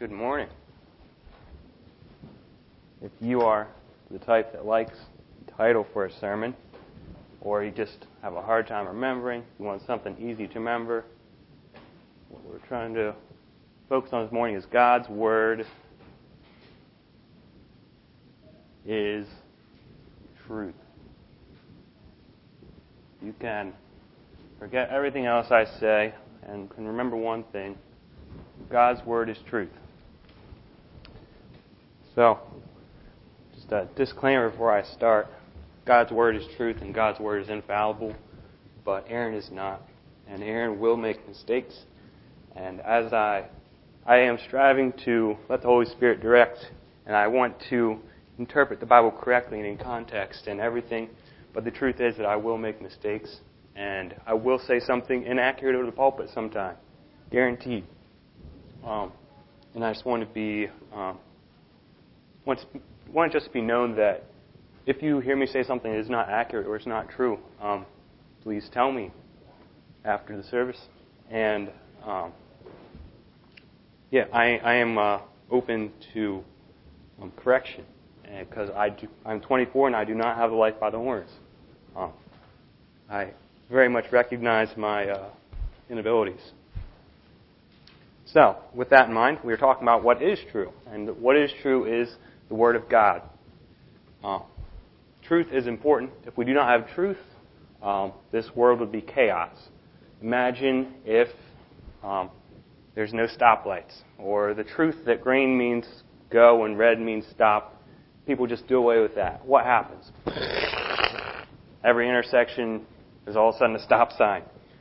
Good morning. If you are the type that likes the title for a sermon, or you just have a hard time remembering, you want something easy to remember, what we're trying to focus on this morning is God's Word is truth. You can forget everything else I say and can remember one thing. God's Word is truth. So, just a disclaimer before I start. God's Word is truth and God's Word is infallible, but Aaron is not. And Aaron will make mistakes. And as I am striving to let the Holy Spirit direct, and I want to interpret the Bible correctly and in context and everything, but the truth is that I will make mistakes, and I will say something inaccurate over the pulpit sometime. Guaranteed. And I just want to be... want it just to be known that if you hear me say something that is not accurate or it's not true, please tell me after the service. And I am open to correction because I'm 24 and I do not have a life by the horns. I very much recognize my inabilities. So, with that in mind, we are talking about what is true, and what is true is the Word of God. Truth is important. If we do not have truth, this world would be chaos. Imagine if there's no stoplights, or the truth that green means go and red means stop. People just do away with that. What happens? Every intersection is all of a sudden a stop sign.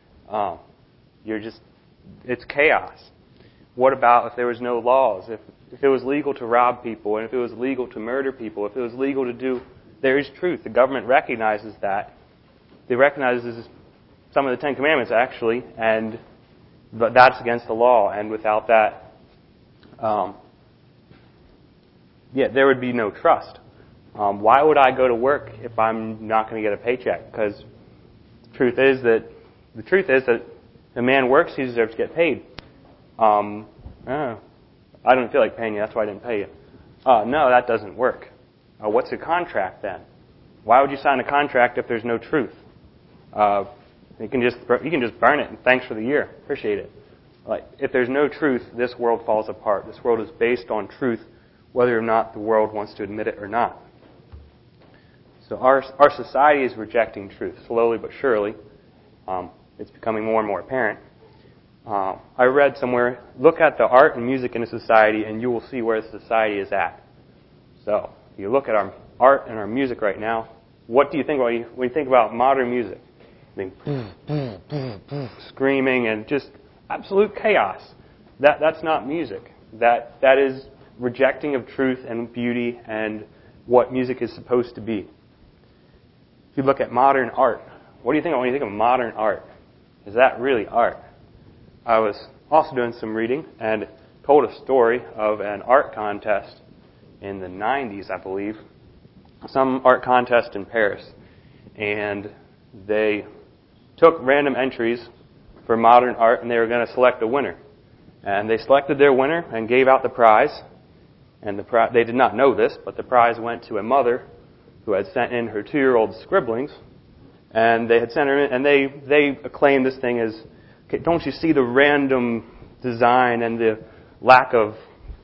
It's chaos. What about if there was no laws? If it was legal to rob people, and if it was legal to murder people, if it was legal to do... There is truth. The government recognizes that. It recognizes some of the Ten Commandments, actually, but that's against the law. And without that, there would be no trust. Why would I go to work if I'm not going to get a paycheck? Because the truth is that the man works, he deserves to get paid. I don't feel like paying you, that's why I didn't pay you. No, that doesn't work. What's a contract then? Why would you sign a contract if there's no truth? You can just burn it and thanks for the year. Appreciate it. If there's no truth, this world falls apart. This world is based on truth, whether or not the world wants to admit it or not. So our society is rejecting truth, slowly but surely. It's becoming more and more apparent. I read somewhere, look at the art and music in a society and you will see where the society is at. So, if you look at our art and our music right now, what do you think when you think about modern music? You think, screaming and just absolute chaos. That's not music. That is rejecting of truth and beauty and what music is supposed to be. If you look at modern art, what do you think when you think of modern art? Is that really art? I was also doing some reading and told a story of an art contest in the 90s, I believe. Some art contest in Paris. And they took random entries for modern art and they were going to select a winner. And they selected their winner and gave out the prize. And they did not know this, but the prize went to a mother who had sent in her 2-year-old scribblings. And they had sent her in, and they acclaimed this thing as, okay, don't you see the random design and the lack of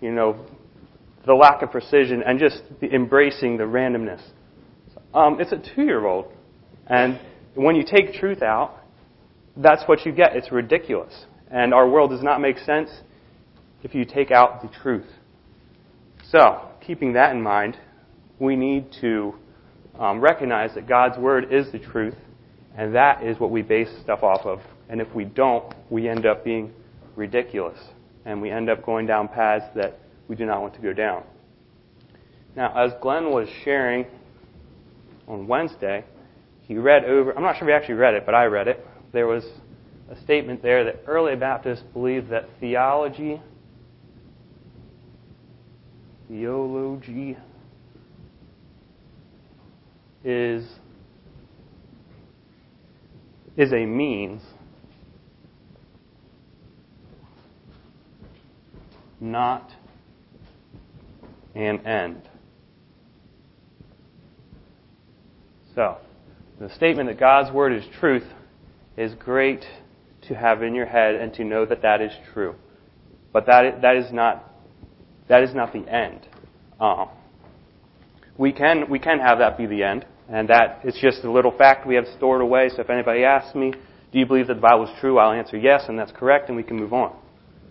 precision and just embracing the randomness. It's a 2-year-old. And when you take truth out, that's what you get. It's ridiculous. And our world does not make sense if you take out the truth. So, keeping that in mind, we need to recognize that God's Word is the truth, and that is what we base stuff off of. And if we don't, we end up being ridiculous. And we end up going down paths that we do not want to go down. Now, as Glenn was sharing on Wednesday, he read over, I'm not sure if he actually read it, but I read it. There was a statement there that early Baptists believed that theology is a means, not and end. So, the statement that God's Word is truth is great to have in your head and to know that that is true. But that is not the end. We can have that be the end, and that it's just a little fact we have stored away. So if anybody asks me, do you believe that the Bible is true? I'll answer yes, and that's correct, and we can move on.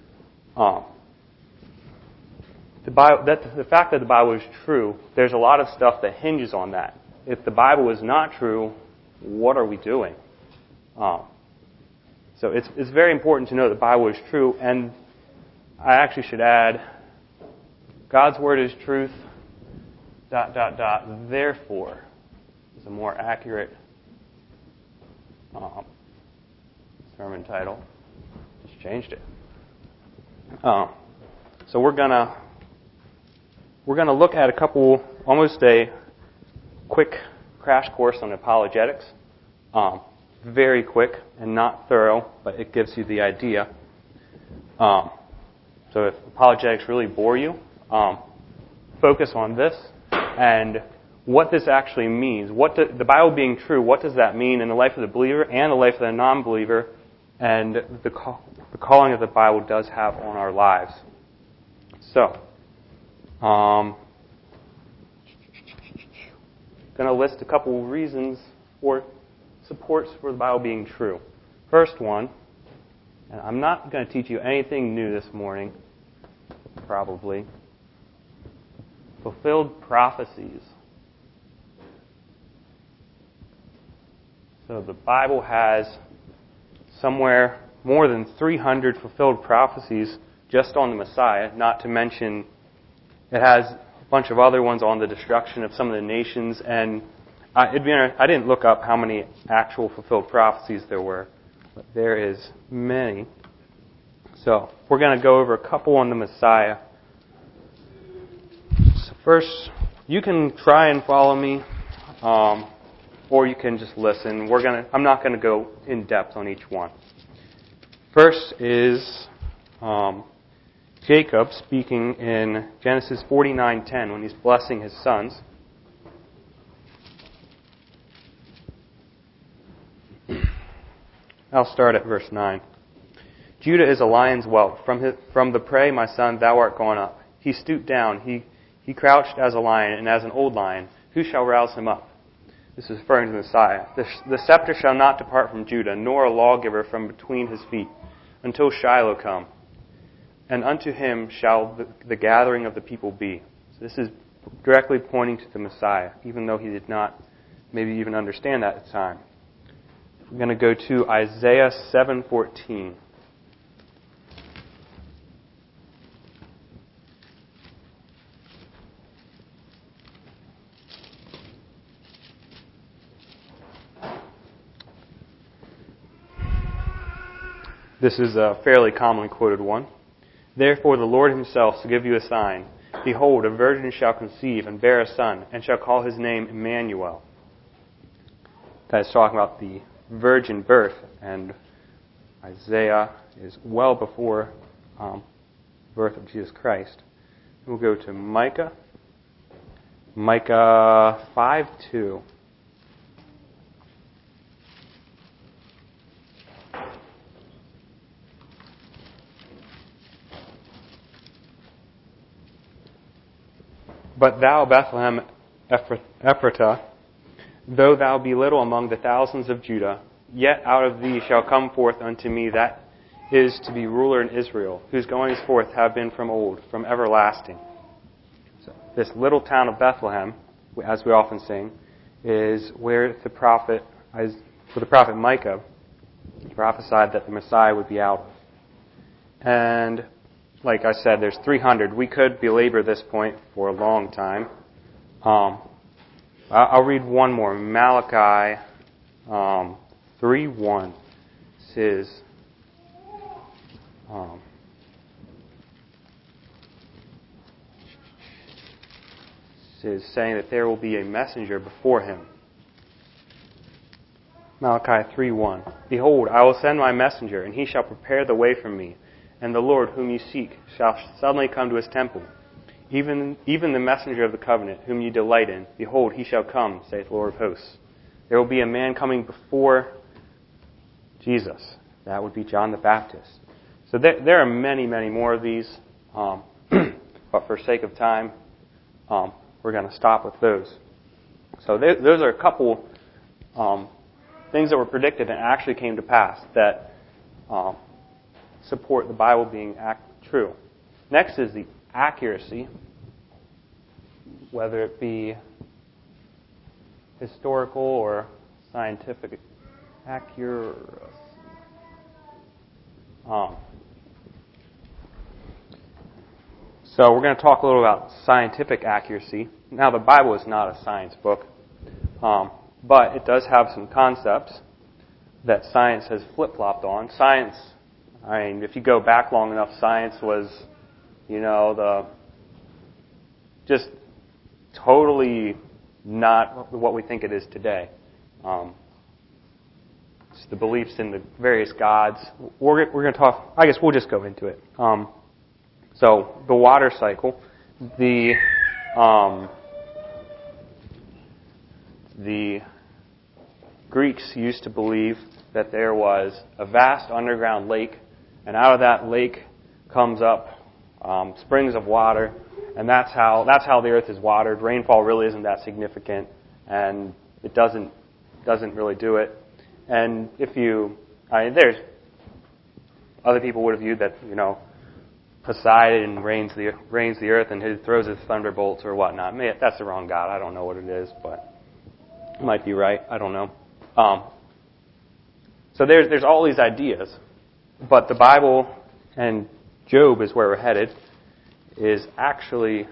The fact that the Bible is true, there's a lot of stuff that hinges on that. If the Bible is not true, what are we doing? So it's very important to know the Bible is true, and I actually should add, God's Word is truth, ... Therefore is a more accurate sermon title. Just changed it. So we're gonna look at almost a quick crash course on apologetics. Very quick and not thorough, but it gives you the idea. So if apologetics really bore you, focus on this and what this actually means. The Bible being true, what does that mean in the life of the believer and the life of the non-believer, and the calling that the Bible does have on our lives. So, going to list a couple reasons or supports for the Bible being true. First one, and I'm not going to teach you anything new this morning, probably. Fulfilled prophecies. So the Bible has somewhere more than 300 fulfilled prophecies just on the Messiah, not to mention it has a bunch of other ones on the destruction of some of the nations, and I didn't look up how many actual fulfilled prophecies there were, but there is many. So we're going to go over a couple on the Messiah. So first, you can try and follow me, or you can just listen. I'm not going to go in depth on each one. First is Jacob speaking in Genesis 49:10 when he's blessing his sons. I'll start at verse 9. Judah is a lion's whelp. From the prey, my son, thou art gone up. He stooped down. He crouched as a lion and as an old lion. Who shall rouse him up? This is referring to the Messiah. The scepter shall not depart from Judah, nor a lawgiver from between his feet, until Shiloh come. And unto him shall the gathering of the people be. So this is directly pointing to the Messiah, even though he did not maybe even understand that at the time. We're going to go to Isaiah 7:14. This is a fairly commonly quoted one. Therefore the Lord himself shall give you a sign. Behold, a virgin shall conceive and bear a son, and shall call his name Emmanuel. That's talking about the virgin birth, and Isaiah is well before birth of Jesus Christ. We'll go to Micah. Micah 5:2. But thou, Bethlehem Ephratah, though thou be little among the thousands of Judah, yet out of thee shall come forth unto me that is to be ruler in Israel, whose goings forth have been from old, from everlasting. So this little town of Bethlehem, as we often sing, is where the prophet Micah prophesied that the Messiah would be out of. And like I said, there's 300. We could belabor this point for a long time. I'll read one more. Malachi 3:1 says, saying that there will be a messenger before him. Malachi 3:1. Behold, I will send my messenger, and he shall prepare the way for me. And the Lord whom you seek shall suddenly come to his temple. even the messenger of the covenant, whom you delight in. Behold, he shall come, saith the Lord of hosts. There will be a man coming before Jesus. That would be John the Baptist. So there are many, many more of these. But for sake of time, we're going to stop with those. So those are a couple things that were predicted and actually came to pass that support the Bible being true. Next is the accuracy, whether it be historical or scientific accuracy. So we're going to talk a little about scientific accuracy. Now, the Bible is not a science book, but it does have some concepts that science has flip-flopped on. Science, I mean, if you go back long enough, science was, just totally not what we think it is today. It's the beliefs in the various gods. We're going to talk, I guess we'll just go into it. So the water cycle, the Greeks used to believe that there was a vast underground lake, and out of that lake comes up springs of water, and that's how the earth is watered. Rainfall really isn't that significant, and it doesn't really do it. And there's other people would have viewed that Poseidon rains the earth and he throws his thunderbolts or whatnot. That's the wrong god. I don't know what it is, but it might be right. I don't know. So there's all these ideas, but the Bible, and Job is where we're headed, is actually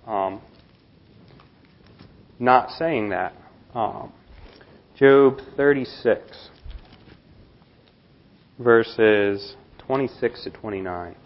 not saying that. Job 36, verses 26 to 29.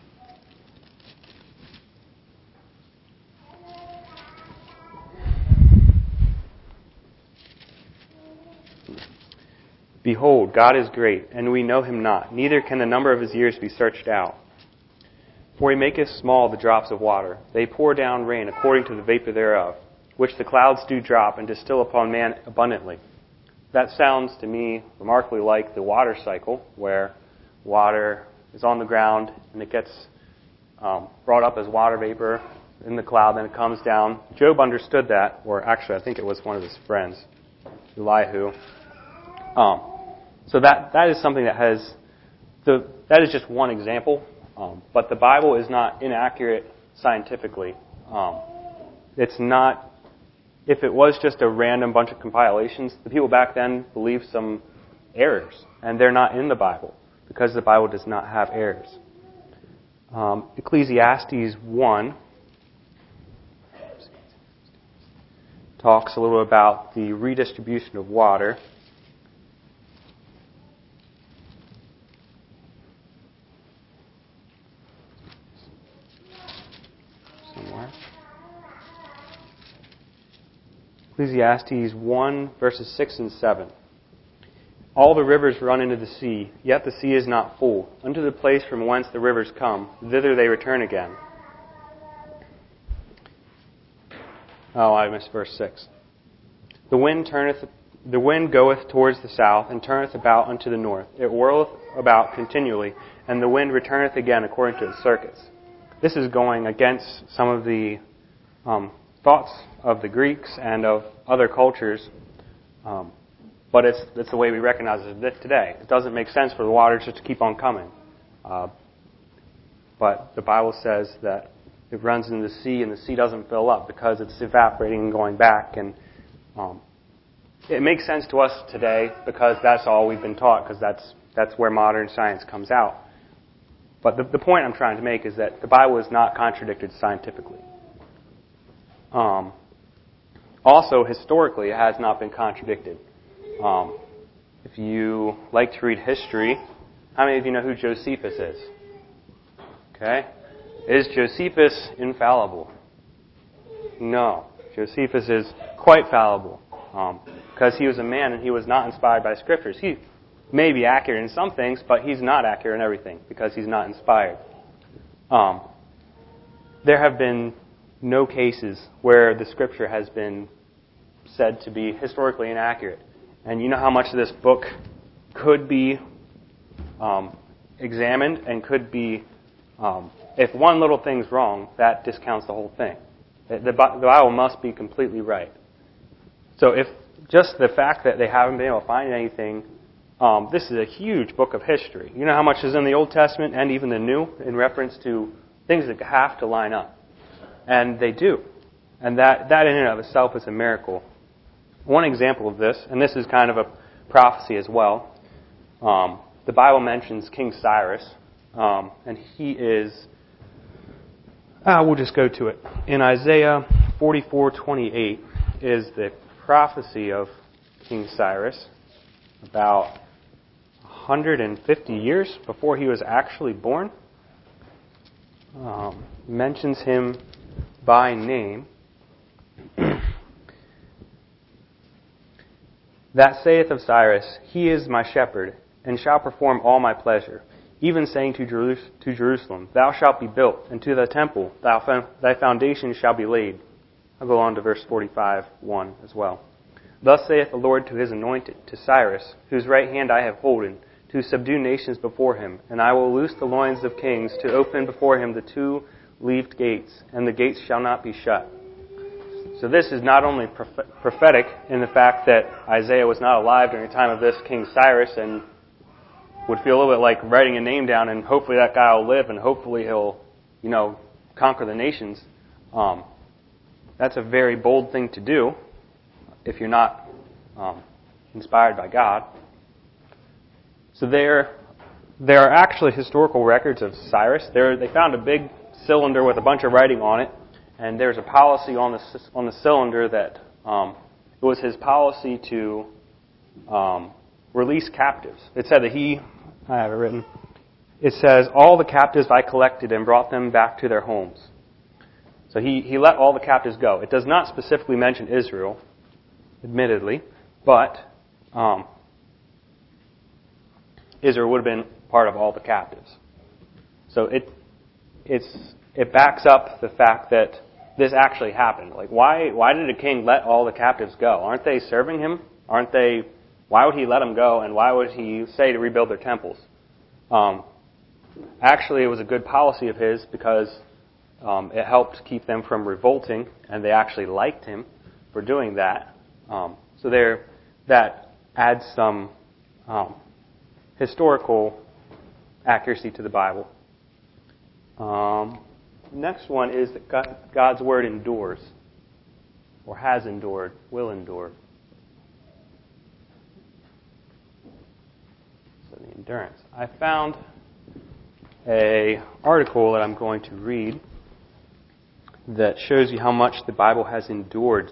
Behold, God is great, and we know him not, neither can the number of his years be searched out. For he maketh small the drops of water. They pour down rain according to the vapor thereof, which the clouds do drop and distill upon man abundantly. That sounds to me remarkably like the water cycle, where water is on the ground and it gets brought up as water vapor in the cloud, then it comes down. Job understood that, or actually I think it was one of his friends, Elihu. So that is something that is just one example, but the Bible is not inaccurate scientifically. It's not, if it was just a random bunch of compilations, the people back then believed some errors, and they're not in the Bible, because the Bible does not have errors. Ecclesiastes 1 talks a little about the redistribution of water. Ecclesiastes 1, verses 6 and 7. All the rivers run into the sea, yet the sea is not full. Unto the place from whence the rivers come, thither they return again. Oh, I missed verse 6. The wind goeth towards the south, and turneth about unto the north. It whirleth about continually, and the wind returneth again according to its circuits. This is going against some of the thoughts of the Greeks and of other cultures, but it's the way we recognize it today. It doesn't make sense for the water just to keep on coming. But the Bible says that it runs into the sea and the sea doesn't fill up because it's evaporating and going back. And it makes sense to us today because that's all we've been taught, because that's where modern science comes out. But the point I'm trying to make is that the Bible is not contradicted scientifically. Also, historically, it has not been contradicted. If you like to read history, how many of you know who Josephus is? Okay. Is Josephus infallible? No. Josephus is quite fallible, because he was a man and he was not inspired by Scriptures. He may be accurate in some things, but he's not accurate in everything because he's not inspired. There have been no cases where the Scripture has been said to be historically inaccurate. And you know how much this book could be examined and could be, if one little thing's wrong, that discounts the whole thing. The Bible must be completely right. So if just the fact that they haven't been able to find anything, this is a huge book of history. You know how much is in the Old Testament and even the New in reference to things that have to line up. And they do. And that in and of itself is a miracle. One example of this, and this is kind of a prophecy as well, the Bible mentions King Cyrus, and he is, we'll just go to it. In Isaiah 44:28 is the prophecy of King Cyrus about 150 years before he was actually born. Mentions him by name. That saith of Cyrus, He is my shepherd, and shall perform all my pleasure, even saying to Jerusalem, Thou shalt be built, and to the temple thy foundation shall be laid. I'll go on to verse 45:1 as well. Thus saith the Lord to His anointed, to Cyrus, whose right hand I have holden, to subdue nations before him, and I will loose the loins of kings, to open before him the two-leaved gates, and the gates shall not be shut. So this is not only prophetic in the fact that Isaiah was not alive during the time of this King Cyrus and would feel a little bit like writing a name down and hopefully that guy will live and hopefully he'll, conquer the nations. That's a very bold thing to do if you're not inspired by God. So there are actually historical records of Cyrus. They found a big cylinder with a bunch of writing on it. And there's a policy on the cylinder that it was his policy to release captives. It said that I have it written, it says, all the captives I collected and brought them back to their homes. So he let all the captives go. It does not specifically mention Israel, admittedly, but Israel would have been part of all the captives. So it backs up the fact that this actually happened. Like, why did a king let all the captives go? Aren't they serving him? Why would he let them go, and why would he say to rebuild their temples? Actually, it was a good policy of his because it helped keep them from revolting, and they actually liked him for doing that. So that adds some historical accuracy to the Bible. Next one is that God's Word endures, or has endured, will endure. So the endurance. I found an article that I'm going to read that shows you how much the Bible has endured.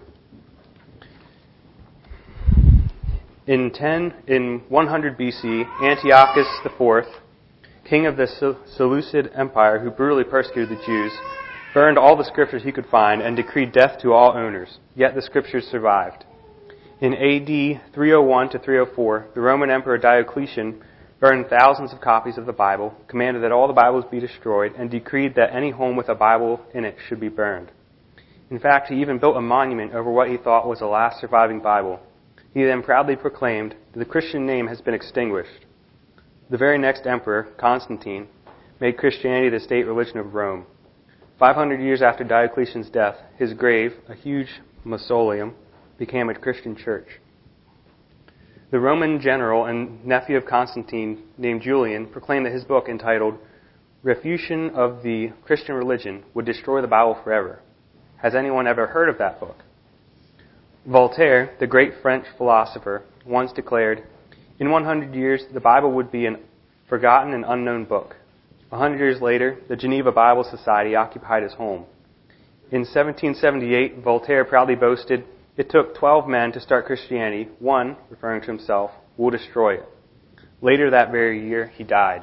In 100 BC, Antiochus IV, king of the Seleucid Empire, who brutally persecuted the Jews, burned all the scriptures he could find and decreed death to all owners. Yet the scriptures survived. In AD 301 to 304, the Roman Emperor Diocletian burned thousands of copies of the Bible, commanded that all the Bibles be destroyed, and decreed that any home with a Bible in it should be burned. In fact, he even built a monument over what he thought was the last surviving Bible. He then proudly proclaimed that the Christian name has been extinguished. The very next emperor, Constantine, made Christianity the state religion of Rome. 500 years after Diocletian's death, his grave, a huge mausoleum, became a Christian church. The Roman general and nephew of Constantine, named Julian, proclaimed that his book, entitled Refutation of the Christian Religion, would destroy the Bible forever. Has anyone ever heard of that book? Voltaire, the great French philosopher, once declared, in 100 years, the Bible would be a forgotten and unknown book. 100 years later, the Geneva Bible Society occupied his home. In 1778, Voltaire proudly boasted, it took 12 men to start Christianity. One, referring to himself, will destroy it. Later that very year, he died.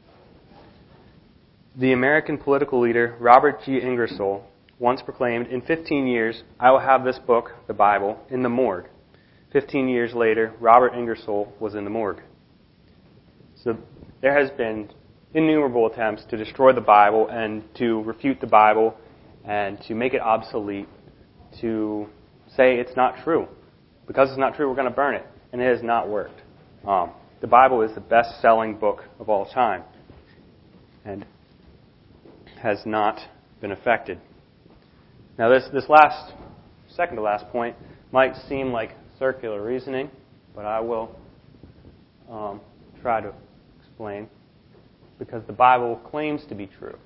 The American political leader, Robert G. Ingersoll, once proclaimed, in 15 years, I will have this book, the Bible, in the morgue. 15 years later, Robert Ingersoll was in the morgue. So there has been innumerable attempts to destroy the Bible and to refute the Bible and to make it obsolete, to say it's not true. Because it's not true, we're going to burn it. And it has not worked. The Bible is the best-selling book of all time and has not been affected. Now, this second to last point might seem like circular reasoning, but I will try to explain, because the Bible claims to be true.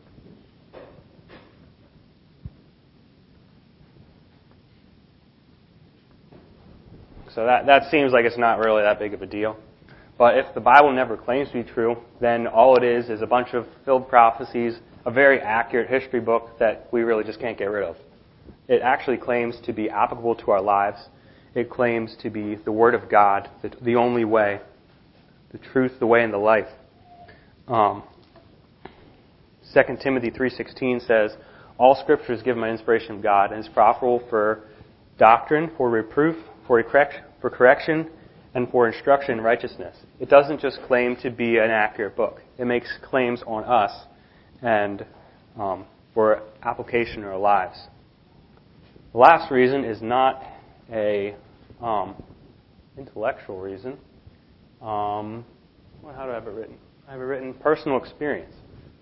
So that seems like it's not really that big of a deal. But if the Bible never claims to be true, then all it is a bunch of filled prophecies, a very accurate history book that we really just can't get rid of. It actually claims to be applicable to our lives. It claims to be the Word of God, the only way, the truth, the way, and the life. 2 Timothy 3:16 says, "All Scripture is given by inspiration of God and is profitable for doctrine, for reproof, for correction, and for instruction in righteousness." It doesn't just claim to be an accurate book. It makes claims on us and for application in our lives. The last reason is not a intellectual reason. How do I have it written? I have it written personal experience.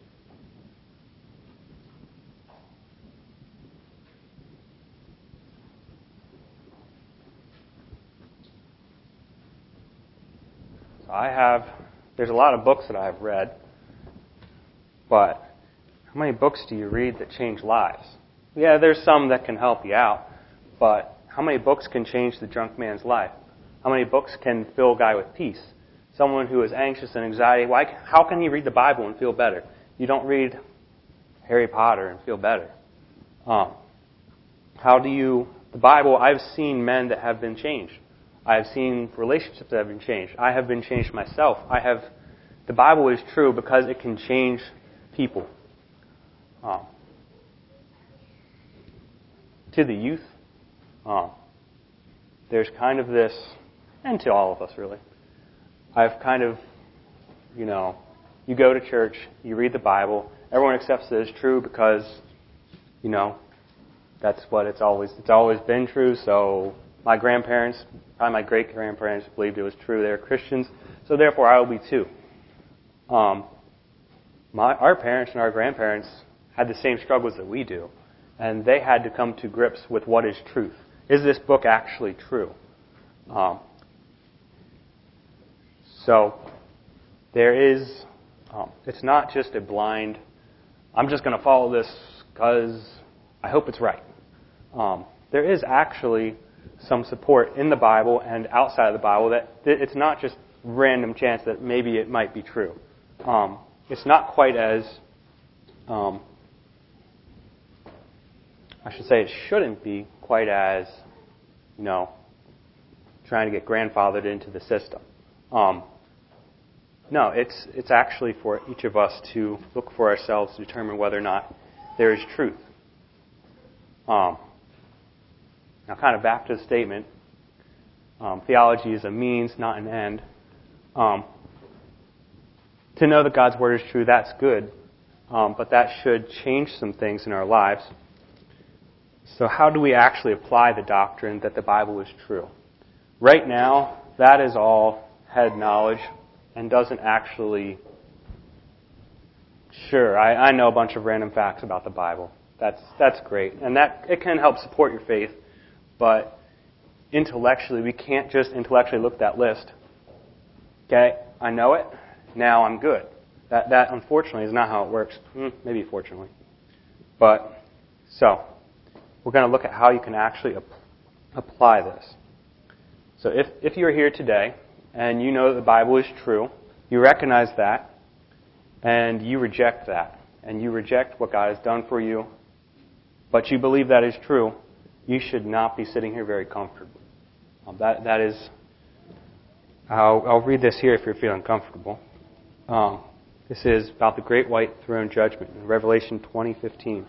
There's a lot of books that I've read, but how many books do you read that change lives? Yeah, there's some that can help you out, but how many books can change the drunk man's life? How many books can fill a guy with peace? Someone who is anxious and anxiety, how can he read the Bible and feel better? You don't read Harry Potter and feel better. The Bible, I've seen men that have been changed. I have seen relationships that have been changed. I have been changed myself. The Bible is true because it can change people. To the youth, there's kind of this, and to all of us really, I've kind of, you go to church, you read the Bible, everyone accepts it as true because, that's what it's always been true, so my grandparents, probably my great-grandparents believed it was true. They were Christians, so therefore I will be too. Our parents and our grandparents had the same struggles that we do, and they had to come to grips with what is truth. Is this book actually true? So there is, it's not just a blind, I'm just going to follow this because I hope it's right. There is actually some support in the Bible and outside of the Bible that it's not just random chance that maybe it might be true. It's not quite as, it shouldn't be quite as, trying to get grandfathered into the system. No, it's actually for each of us to look for ourselves to determine whether or not there is truth. Now, kind of back to the statement, theology is a means, not an end. To know that God's Word is true, that's good, but that should change some things in our lives. So how do we actually apply the doctrine that the Bible is true? Right now, that is all head knowledge and doesn't actually... Sure, I know a bunch of random facts about the Bible. That's great, and that it can help support your faith. But intellectually, we can't just intellectually look at that list. Okay, I know it. Now I'm good. That unfortunately is not how it works. Maybe fortunately. But so we're going to look at how you can actually apply this. So if you're here today and you know that the Bible is true, you recognize that, and you reject that, and you reject what God has done for you, but you believe that is true, you should not be sitting here very comfortably. That is, I'll read this here if you're feeling comfortable. This is about the great white throne judgment in Revelation 20:15.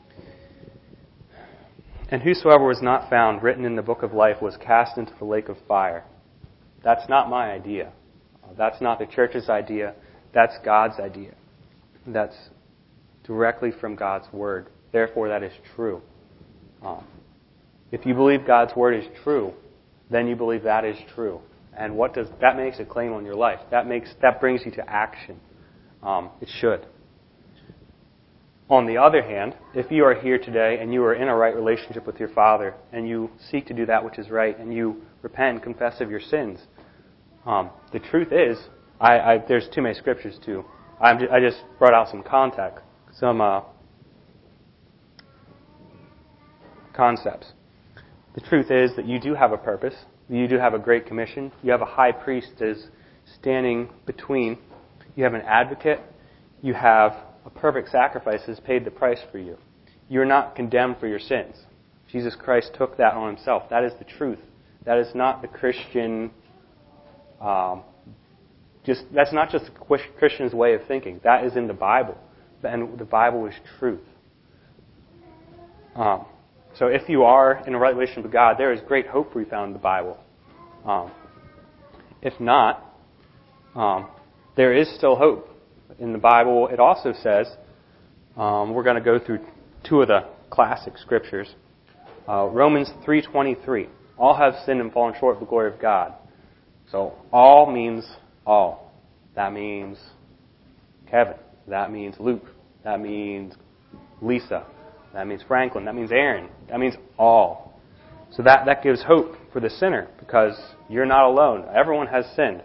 "And whosoever was not found written in the book of life was cast into the lake of fire." That's not my idea. That's not the church's idea. That's God's idea. That's directly from God's Word. Therefore, that is true. If you believe God's Word is true, then you believe that is true. And what does that makes a claim on your life? That brings you to action. It should. On the other hand, if you are here today and you are in a right relationship with your Father and you seek to do that which is right and you repent and confess of your sins, the truth is, there's too many scriptures too. I just brought out some concepts. The truth is that you do have a purpose. You do have a great commission. You have a high priest that is standing between. You have an advocate. You have a perfect sacrifice that has paid the price for you. You're not condemned for your sins. Jesus Christ took that on himself. That is the truth. That is not the Christian. That's not just the Christian's way of thinking. That is in the Bible, and the Bible is truth. So if you are in a right relationship with God, there is great hope for you found in the Bible. If not, there is still hope. In the Bible, it also says, we're going to go through two of the classic scriptures. Romans 3:23. All have sinned and fallen short of the glory of God. So all means all. That means Kevin. That means Luke. That means Lisa. That means Franklin. That means Aaron. That means all. So that gives hope for the sinner because you're not alone. Everyone has sinned.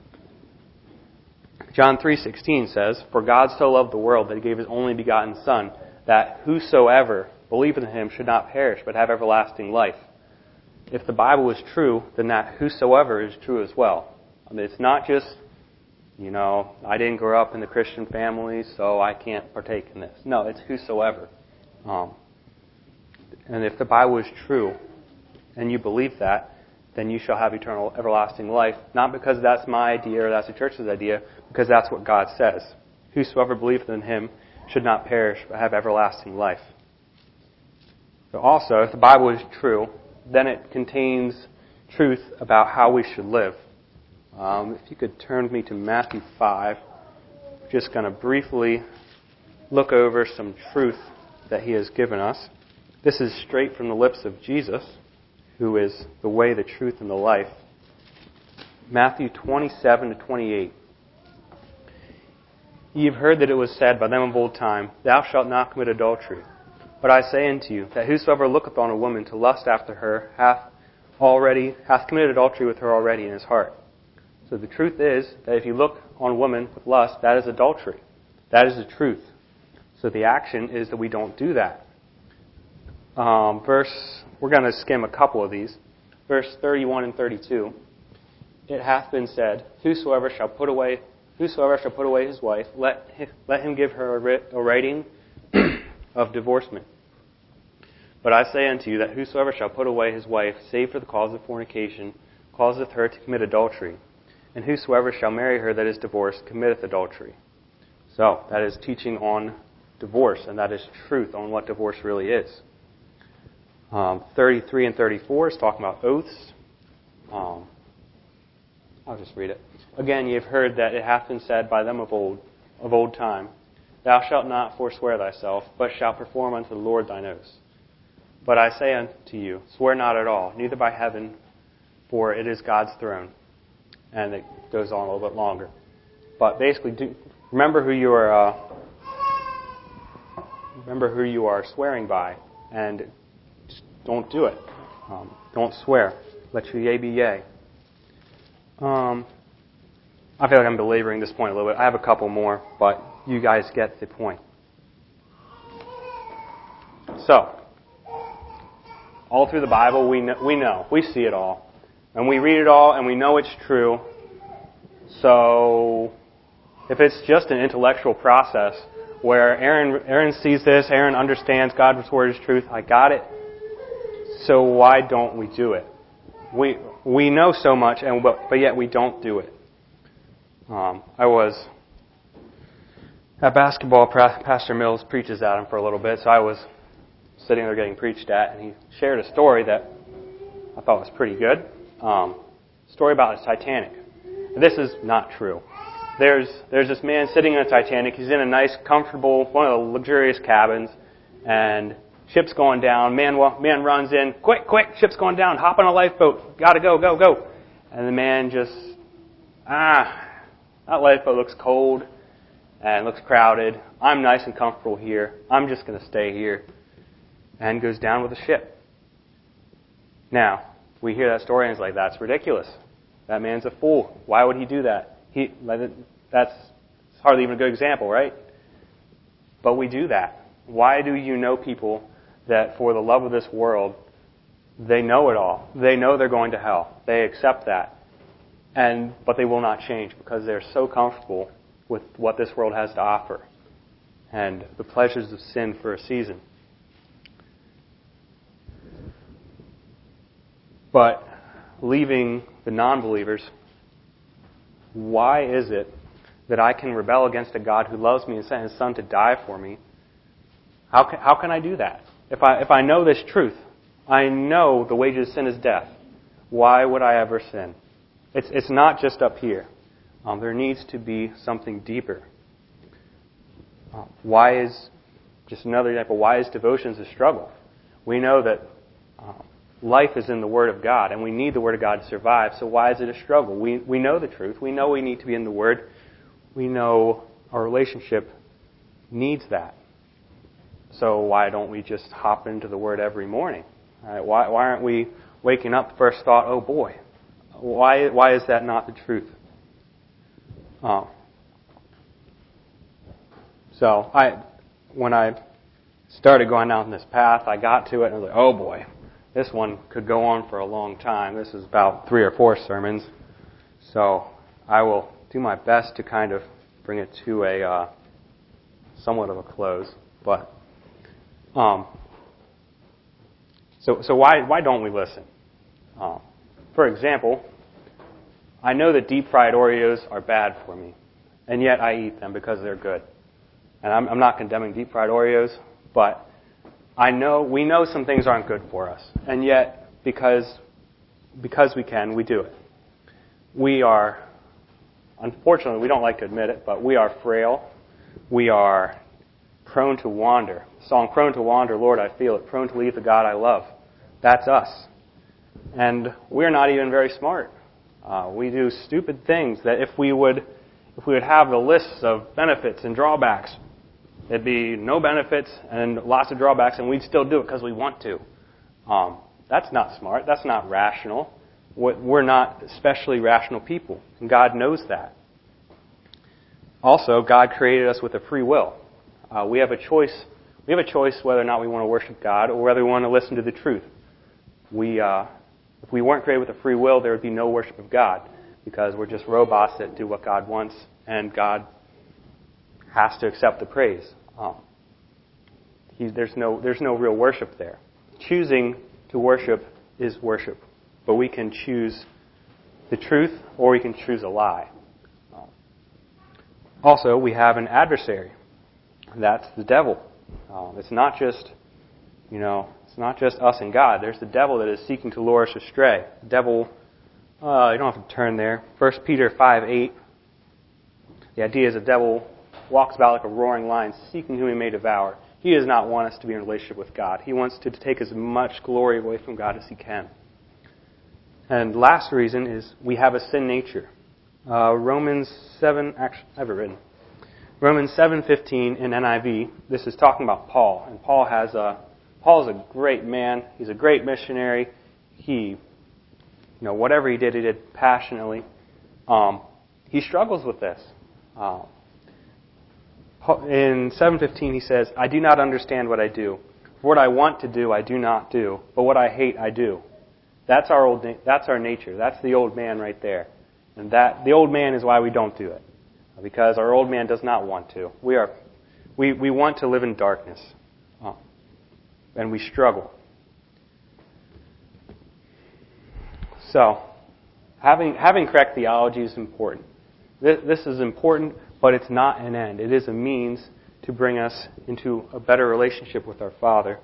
John 3:16 says, "For God so loved the world that he gave his only begotten Son, that whosoever believeth in him should not perish but have everlasting life." If the Bible is true, then that whosoever is true as well. I mean, it's not just, I didn't grow up in the Christian family, so I can't partake in this. No, it's whosoever. And if the Bible is true, and you believe that, then you shall have eternal, everlasting life. Not because that's my idea or that's the church's idea, because that's what God says. Whosoever believeth in him should not perish, but have everlasting life. So also, if the Bible is true, then it contains truth about how we should live. If you could turn with me to Matthew 5, we're just going to briefly look over some truth that he has given us. This is straight from the lips of Jesus, who is the way, the truth, and the life. Matthew 27-28. Ye have heard that it was said by them of old time, Thou shalt not commit adultery. But I say unto you, that whosoever looketh on a woman to lust after her hath committed adultery with her already in his heart. So the truth is that if you look on a woman with lust, that is adultery. That is the truth. So the action is that we don't do that. We're going to skim a couple of these. Verse 31 and 32. It hath been said, Whosoever shall put away his wife, let him give her a writing of divorcement. But I say unto you that whosoever shall put away his wife, save for the cause of fornication, causeth her to commit adultery. And whosoever shall marry her that is divorced, committeth adultery. So, that is teaching on divorce, and that is truth on what divorce really is. 33 and 34 is talking about oaths. I'll just read it. Again, ye have heard that it hath been said by them of old time, Thou shalt not forswear thyself, but shalt perform unto the Lord thine oaths. But I say unto you, swear not at all, neither by heaven, for it is God's throne. And it goes on a little bit longer. But basically, remember who you are swearing by, and just don't do it. Don't swear. Let your yea be yea. I feel like I'm belaboring this point a little bit. I have a couple more, but you guys get the point. So, all through the Bible, we know, we see it all. And we read it all, and we know it's true. So, if it's just an intellectual process where Aaron sees this, Aaron understands God's word is truth, I got it, so why don't we do it? We know so much, but yet we don't do it. I was at basketball, Pastor Mills preaches at him for a little bit, so I was sitting there getting preached at, and he shared a story that I thought was pretty good. Story about the Titanic. This is not true. There's this man sitting in a Titanic. He's in a nice, comfortable, one of the luxurious cabins, and ship's going down. Man runs in, quick, ship's going down, hop on a lifeboat, gotta go. And the man just, that lifeboat looks cold and looks crowded. I'm nice and comfortable here. I'm just going to stay here. And goes down with the ship. Now, we hear that story and it's like, that's ridiculous. That man's a fool. Why would he do that? That's hardly even a good example, right? But we do that. Why do you know people that for the love of this world, they know it all. They know they're going to hell. They accept that. But they will not change because they're so comfortable with what this world has to offer and the pleasures of sin for a season. But leaving the non-believers, why is it that I can rebel against a God who loves me and sent His Son to die for me? How can I do that? If I know this truth, I know the wages of sin is death. Why would I ever sin? It's not just up here. There needs to be something deeper. Just another example, why is devotions a struggle? We know that life is in the Word of God, and we need the Word of God to survive, so why is it a struggle? We know the truth. We know we need to be in the Word. We know our relationship needs that. So why don't we just hop into the Word every morning? Why aren't we waking up first thought, oh boy, why is that not the truth? So when I started going down this path, I got to it and I was like, oh boy, this one could go on for a long time. This is about 3 or 4 sermons. So I will do my best to kind of bring it to a somewhat of a close. But so why don't we listen? For example, I know that deep fried Oreos are bad for me, and yet I eat them because they're good. And I'm not condemning deep fried Oreos, but we know some things aren't good for us, and yet because we can, we do it. We are, unfortunately, we don't like to admit it, but we are frail. We are prone to wander. The song, "Prone to wander, Lord, I feel it. Prone to leave the God I love." That's us. And we're not even very smart. We do stupid things that if we would have the lists of benefits and drawbacks, it'd be no benefits and lots of drawbacks, and we'd still do it because we want to. That's not smart. That's not rational. We're not especially rational people, and God knows that. Also, God created us with a free will. We have a choice. We have a choice whether or not we want to worship God or whether we want to listen to the truth. If we weren't created with a free will, there would be no worship of God because we're just robots that do what God wants, and God has to accept the praise. There's no real worship there. Choosing to worship is worship, but we can choose the truth or we can choose a lie. Also, we have an adversary. That's the devil. It's not just, it's not just us and God. There's the devil that is seeking to lure us astray. The devil, you don't have to turn there. 1 Peter 5:8. The idea is the devil walks about like a roaring lion, seeking whom he may devour. He does not want us to be in a relationship with God. He wants to take as much glory away from God as he can. And last reason is we have a sin nature. Romans 7:15 in NIV. This is talking about Paul, and Paul is a great man. He's a great missionary. He, whatever he did passionately. He struggles with this. In 7:15 he says, "I do not understand what I do. For what I want to do, I do not do. But what I hate, I do." That's our nature. That's the old man right there. And the old man is why we don't do it. Because our old man does not want to. We want to live in darkness. And we struggle. So, having correct theology is important. This is important, but it's not an end. It is a means to bring us into a better relationship with our Father.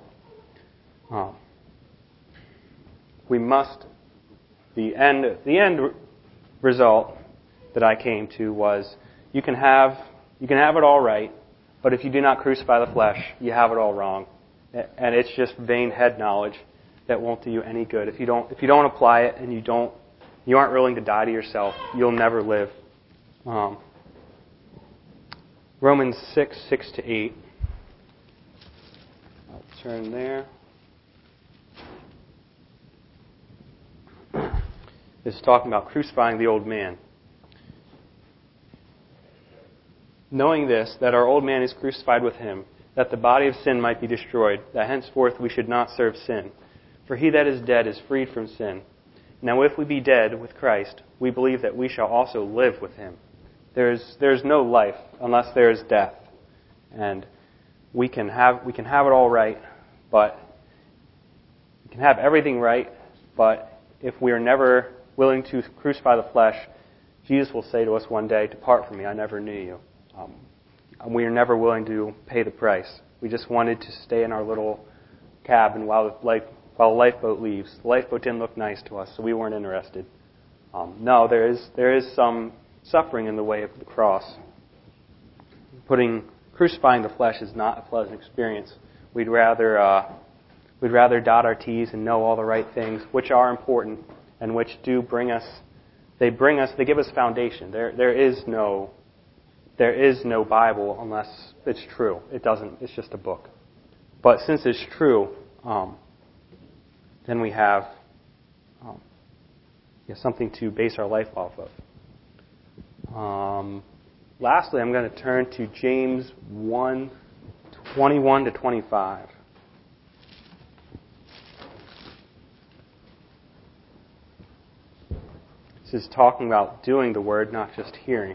We must. The end result that I came to was you can have it all right, but if you do not crucify the flesh, you have it all wrong. And it's just vain head knowledge that won't do you any good. If you don't apply it and you aren't willing to die to yourself, you'll never live. Romans 6:6-8. I'll turn there. This is talking about crucifying the old man. Knowing this, that our old man is crucified with him, that the body of sin might be destroyed, that henceforth we should not serve sin. For he that is dead is freed from sin. Now if we be dead with Christ, we believe that we shall also live with him. There's no life unless there is death. And we can have it all right, but we can have everything right, but if we are never willing to crucify the flesh, Jesus will say to us one day, "Depart from me, I never knew you." We are never willing to pay the price. We just wanted to stay in our little cabin while the lifeboat leaves. The lifeboat didn't look nice to us, so we weren't interested. No, there is some suffering in the way of the cross. Crucifying the flesh is not a pleasant experience. We'd rather dot our T's and know all the right things, which are important and which do they give us foundation. There is no Bible unless it's true. It's just a book. But since it's true, then we have something to base our life off of. Lastly, I'm going to turn to James 1:21-25. This is talking about doing the word, not just hearing.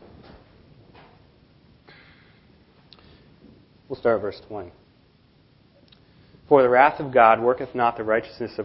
We'll start at verse 20. For the wrath of man worketh not the righteousness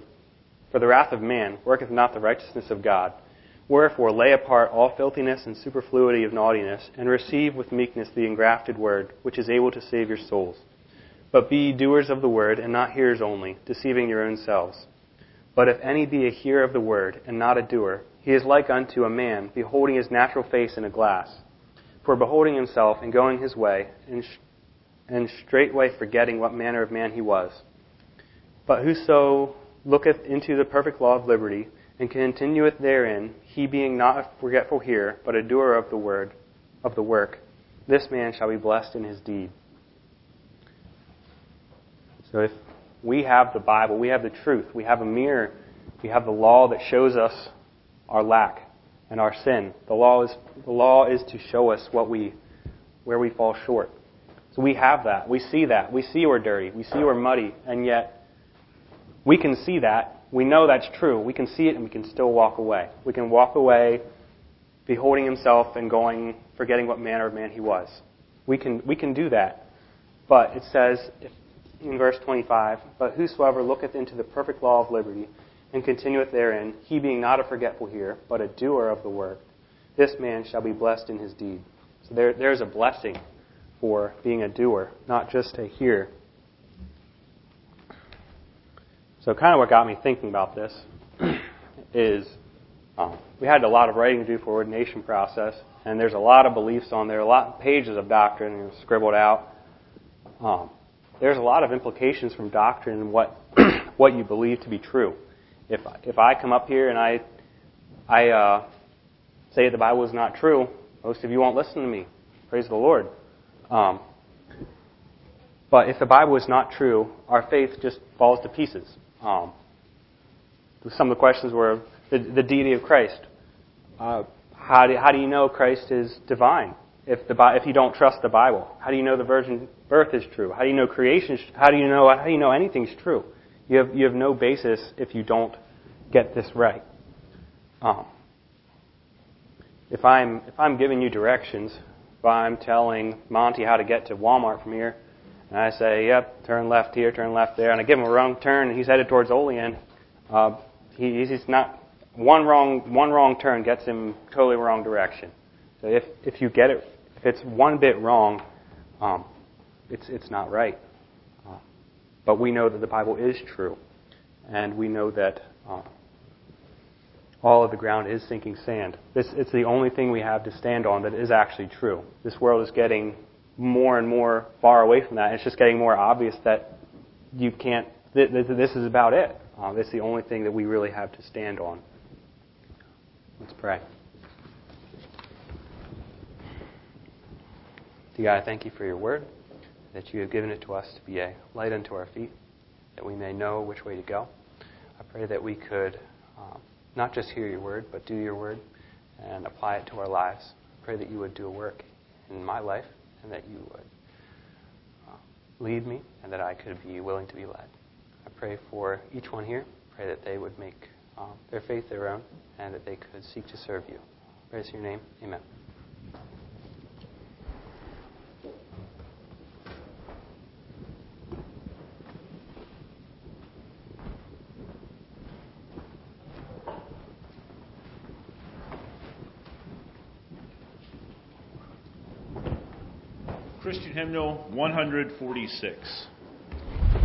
of God. Wherefore lay apart all filthiness and superfluity of naughtiness, and receive with meekness the engrafted word, which is able to save your souls. But be doers of the word, and not hearers only, deceiving your own selves. But if any be a hearer of the word, and not a doer, he is like unto a man beholding his natural face in a glass. For beholding himself and going his way, and straightway forgetting what manner of man he was. But whoso looketh into the perfect law of liberty, and continueth therein, he being not a forgetful hearer, but a doer of the work, this man shall be blessed in his deed. So if we have the Bible, we have the truth, we have a mirror, we have the law that shows us our lack and our sin. The law is to show us where we fall short. So we have that. We see that. We see we're dirty. We see we're muddy. And yet, we can see that. We know that's true. We can see it and we can still walk away. We can walk away beholding himself and forgetting what manner of man he was. We can do that. But it says in verse 25, but whosoever looketh into the perfect law of liberty and continueth therein, he being not a forgetful hearer, but a doer of the work, this man shall be blessed in his deed. So there's a blessing for being a doer, not just a hearer. So kind of what got me thinking about this is we had a lot of writing to do for ordination process, and there's a lot of beliefs on there, a lot of pages of doctrine scribbled out. There's a lot of implications from doctrine and what you believe to be true. If I come up here and I say the Bible is not true, most of you won't listen to me. Praise the Lord. But if the Bible is not true, our faith just falls to pieces. Some of the questions were the deity of Christ. How do you know Christ is divine if you don't trust the Bible? How do you know the virgin birth is true? How do you know creation? How do you know anything's true? You have no basis if you don't get this right. If I'm giving you directions, if I'm telling Monty how to get to Walmart from here, and I say, yep, turn left here, turn left there, and I give him a wrong turn, and he's headed towards Olean, he's not one wrong turn gets him totally wrong direction. So if you get it, if it's one bit wrong, it's not right. But we know that the Bible is true, and we know that all of the ground is sinking sand. It's the only thing we have to stand on that is actually true. This world is getting more and more far away from that. It's just getting more obvious that you can't. This is about it. This is the only thing that we really have to stand on. Let's pray. Dear God, I thank you for your word, that you have given it to us to be a light unto our feet, that we may know which way to go. I pray that we could not just hear your word, but do your word and apply it to our lives. I pray that you would do a work in my life and that you would lead me and that I could be willing to be led. I pray for each one here. Pray that they would make their faith their own and that they could seek to serve you. Praise your name. Amen. Christian Hymnal 146.